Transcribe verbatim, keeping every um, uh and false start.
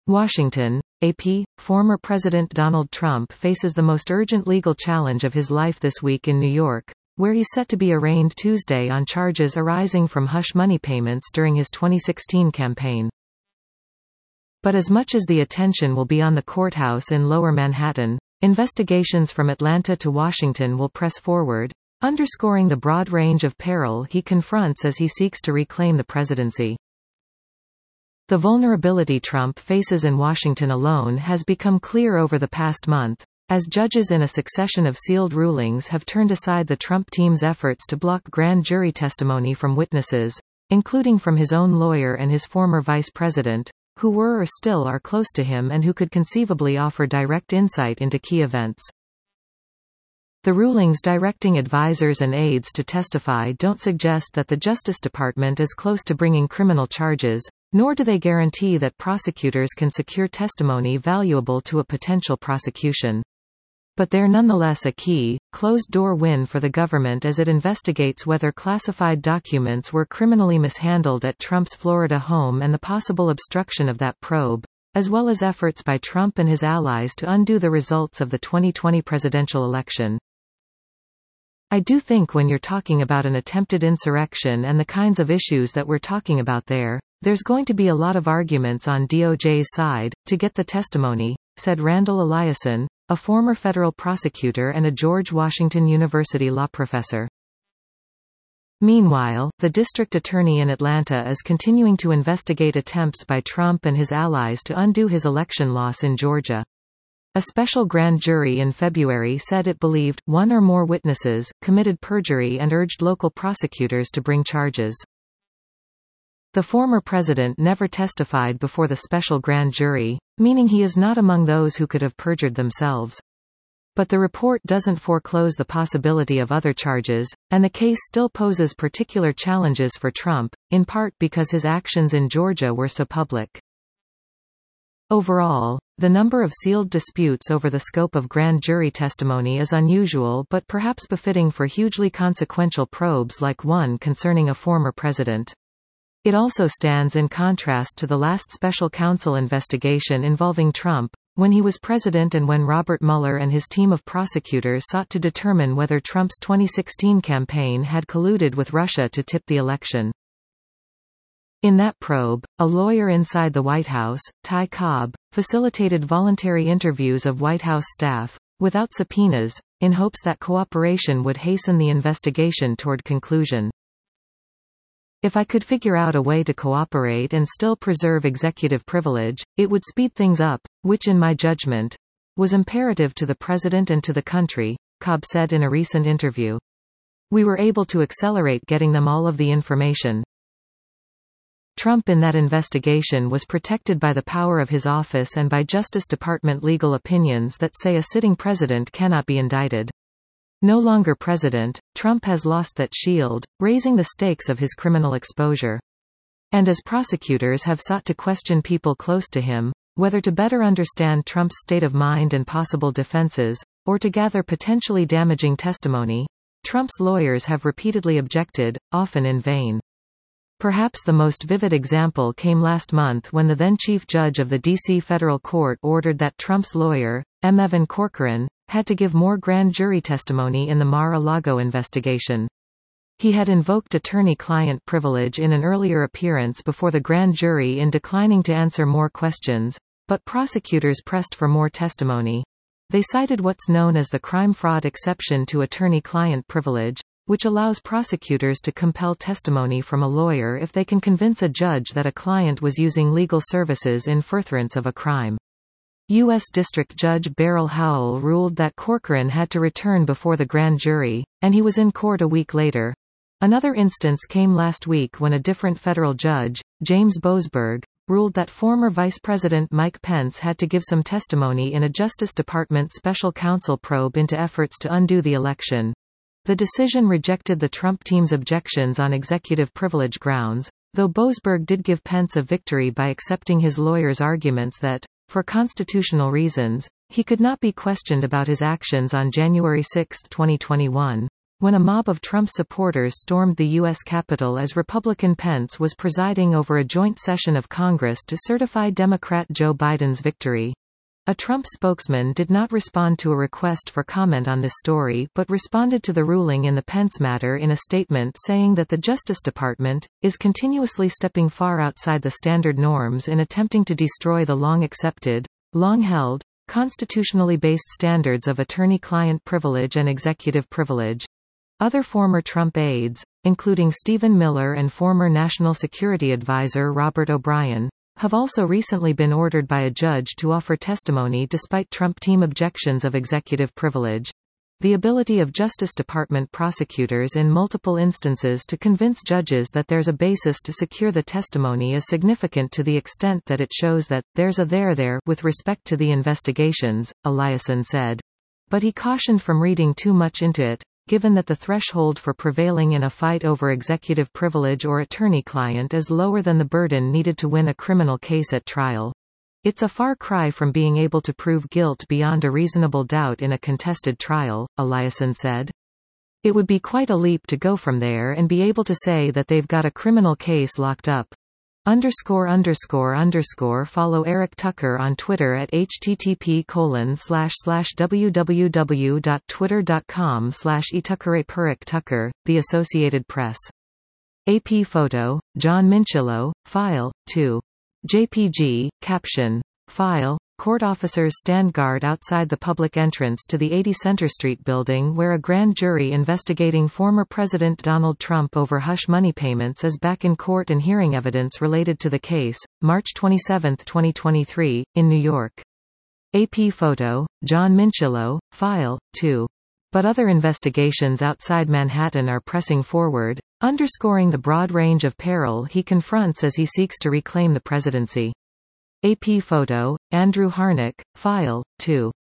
Washington, A P. Former President Donald Trump faces the most urgent legal challenge of his life this week in New York, where he's set to be arraigned Tuesday on charges arising from hush money payments during his twenty sixteen campaign. But as much as the attention will be on the courthouse in Lower Manhattan, investigations from Atlanta to Washington will press forward, underscoring the broad range of peril he confronts as he seeks to reclaim the presidency. The vulnerability Trump faces in Washington alone has become clear over the past month, as judges in a succession of sealed rulings have turned aside the Trump team's efforts to block grand jury testimony from witnesses, including from his own lawyer and his former vice president, who were or still are close to him and who could conceivably offer direct insight into key events. The rulings directing advisors and aides to testify don't suggest that the Justice Department is close to bringing criminal charges, nor do they guarantee that prosecutors can secure testimony valuable to a potential prosecution. But they're nonetheless a key, closed-door win for the government as it investigates whether classified documents were criminally mishandled at Trump's Florida home and the possible obstruction of that probe, as well as efforts by Trump and his allies to undo the results of the twenty twenty presidential election. I do think when you're talking about an attempted insurrection and the kinds of issues that we're talking about there, there's going to be a lot of arguments on D O J's side to get the testimony, said Randall Eliason, a former federal prosecutor and a George Washington University law professor. Meanwhile, the district attorney in Atlanta is continuing to investigate attempts by Trump and his allies to undo his election loss in Georgia. A special grand jury in February said it believed one or more witnesses committed perjury and urged local prosecutors to bring charges. The former president never testified before the special grand jury, meaning he is not among those who could have perjured themselves. But the report doesn't foreclose the possibility of other charges, and the case still poses particular challenges for Trump, in part because his actions in Georgia were so public. Overall, the number of sealed disputes over the scope of grand jury testimony is unusual but perhaps befitting for hugely consequential probes like one concerning a former president. It also stands in contrast to the last special counsel investigation involving Trump, when he was president and when Robert Mueller and his team of prosecutors sought to determine whether Trump's twenty sixteen campaign had colluded with Russia to tip the election. In that probe, a lawyer inside the White House, Ty Cobb, facilitated voluntary interviews of White House staff, without subpoenas, in hopes that cooperation would hasten the investigation toward conclusion. If I could figure out a way to cooperate and still preserve executive privilege, it would speed things up, which in my judgment, was imperative to the president and to the country, Cobb said in a recent interview. We were able to accelerate getting them all of the information. Trump in that investigation was protected by the power of his office and by Justice Department legal opinions that say a sitting president cannot be indicted. No longer president, Trump has lost that shield, raising the stakes of his criminal exposure. And as prosecutors have sought to question people close to him, whether to better understand Trump's state of mind and possible defenses, or to gather potentially damaging testimony, Trump's lawyers have repeatedly objected, often in vain. Perhaps the most vivid example came last month when the then chief judge of the D C federal court ordered that Trump's lawyer, M. Evan Corcoran, had to give more grand jury testimony in the Mar-a-Lago investigation. He had invoked attorney-client privilege in an earlier appearance before the grand jury in declining to answer more questions, but prosecutors pressed for more testimony. They cited what's known as the crime-fraud exception to attorney-client privilege, which allows prosecutors to compel testimony from a lawyer if they can convince a judge that a client was using legal services in furtherance of a crime. U S District Judge Beryl Howell ruled that Corcoran had to return before the grand jury, and he was in court a week later. Another instance came last week when a different federal judge, James Boasberg, ruled that former Vice President Mike Pence had to give some testimony in a Justice Department special counsel probe into efforts to undo the election. The decision rejected the Trump team's objections on executive privilege grounds, though Boasberg did give Pence a victory by accepting his lawyer's arguments that, for constitutional reasons, he could not be questioned about his actions on January sixth, twenty twenty-one, when a mob of Trump supporters stormed the U S Capitol as Republican Pence was presiding over a joint session of Congress to certify Democrat Joe Biden's victory. A Trump spokesman did not respond to a request for comment on this story but responded to the ruling in the Pence matter in a statement saying that the Justice Department is continuously stepping far outside the standard norms in attempting to destroy the long-accepted, long-held, constitutionally based standards of attorney-client privilege and executive privilege. Other former Trump aides, including Stephen Miller and former National Security Advisor Robert O'Brien, have also recently been ordered by a judge to offer testimony despite Trump team objections of executive privilege. The ability of Justice Department prosecutors in multiple instances to convince judges that there's a basis to secure the testimony is significant to the extent that it shows that there's a there there with respect to the investigations, Eliason said. But he cautioned from reading too much into it, given that the threshold for prevailing in a fight over executive privilege or attorney-client is lower than the burden needed to win a criminal case at trial. It's a far cry from being able to prove guilt beyond a reasonable doubt in a contested trial, Eliason said. It would be quite a leap to go from there and be able to say that they've got a criminal case locked up. Underscore underscore underscore follow Eric Tucker on Twitter at http colon slash slash www.twitter.com slash etuckeraperic Tucker, The Associated Press. A P photo, John Minchillo, file, two. J P G, caption. File, court officers stand guard outside the public entrance to the eighty Center Street building where a grand jury investigating former President Donald Trump over hush money payments is back in court and hearing evidence related to the case, March twenty-seventh twenty twenty-three, in New York. A P photo, John Minchillo, file, two. But other investigations outside Manhattan are pressing forward, underscoring the broad range of peril he confronts as he seeks to reclaim the presidency. A P photo, Andrew Harnack, file, two.